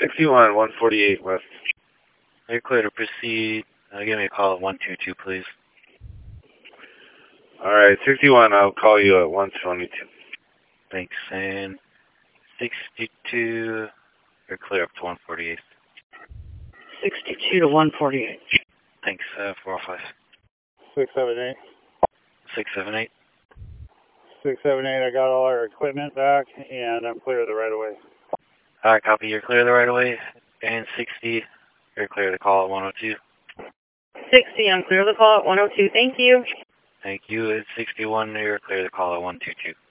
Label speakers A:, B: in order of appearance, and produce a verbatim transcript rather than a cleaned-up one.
A: sixty-one, one forty-eight West.
B: You're clear to proceed. Uh, give me a call at one two two, please.
A: All right, sixty-one, I'll call you at one twenty-two.
B: Thanks. And sixty-two, you're clear up to one forty-eight.
C: sixty-two to one forty-eight.
B: Thanks, uh, four oh five.
D: six seven eight.
B: six seven eight.
D: six seven eight, I got all our equipment back, and I'm clear of the right of way.
B: All right, copy. You're clear of the right of way. And sixty, you're clear to call at one oh two.
C: sixty, I'm clear of the call at one oh two. Thank you.
B: Thank you. At sixty-one, you're clear to call at one two two.